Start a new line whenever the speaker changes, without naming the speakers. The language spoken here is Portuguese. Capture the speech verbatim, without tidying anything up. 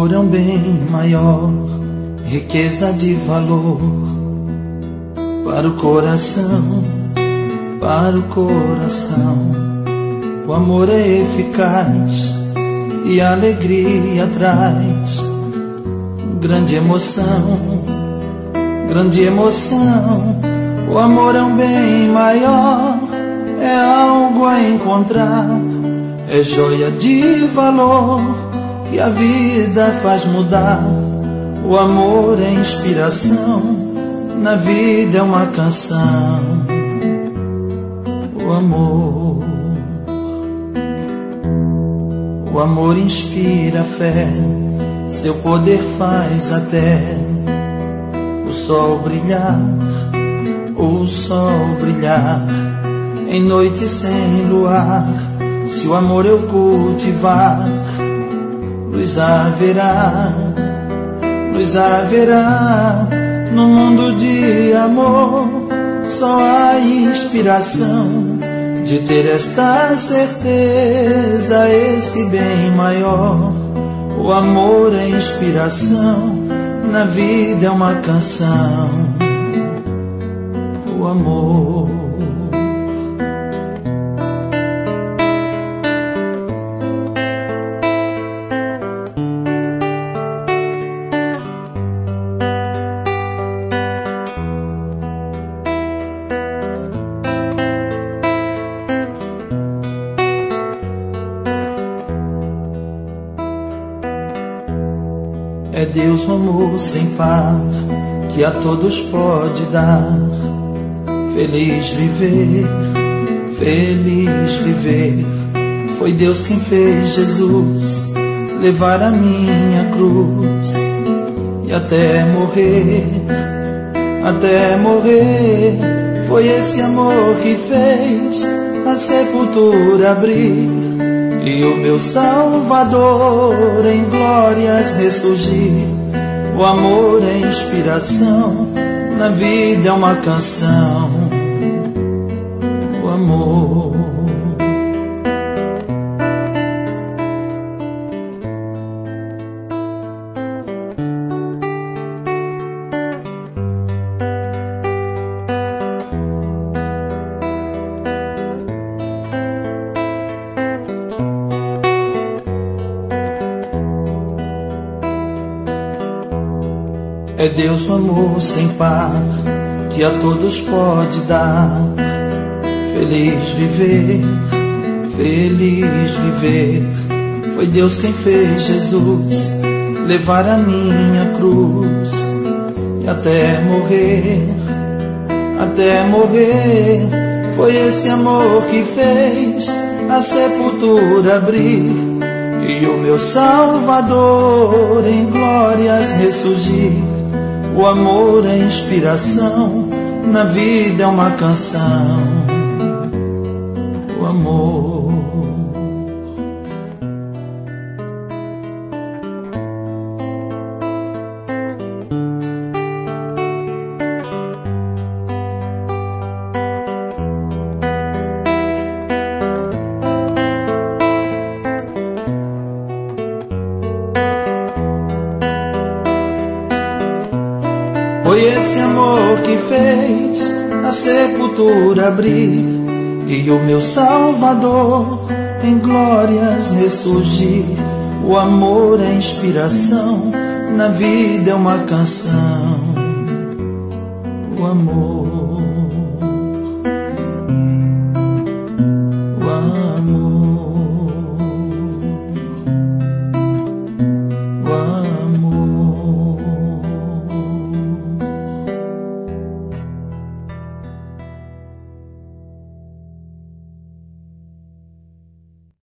amor é um bem maior, riqueza de valor para o coração, para o coração. O amor é eficaz e a alegria traz grande emoção, grande emoção. O amor é um bem maior, é algo a encontrar, é joia de valor que a vida faz mudar. O amor é inspiração, na vida é uma canção. O amor, o amor inspira fé, seu poder faz até o sol brilhar, o sol brilhar em noite sem luar. Se o amor eu cultivar, luz haverá, luz haverá. No mundo de amor só há inspiração de ter esta certeza, esse bem maior. O amor é inspiração, na vida é uma canção. O amor, é Deus o amor sem par, que a todos pode dar. Feliz viver, feliz viver. Foi Deus quem fez Jesus levar a minha cruz e até morrer, até morrer. Foi esse amor que fez a sepultura abrir e o meu Salvador em glórias ressurgir. O amor é inspiração, na vida é uma canção. O amor, é Deus o amor sem par, que a todos pode dar. Feliz viver, feliz viver. Foi Deus quem fez Jesus levar a minha cruz e até morrer, até morrer. Foi esse amor que fez a sepultura abrir e o meu Salvador em glórias ressurgir. O amor é inspiração, na vida é uma canção. O amor, foi esse amor que fez a sepultura abrir e o meu Salvador em glórias ressurgir. O amor é inspiração, na vida é uma canção. O amor,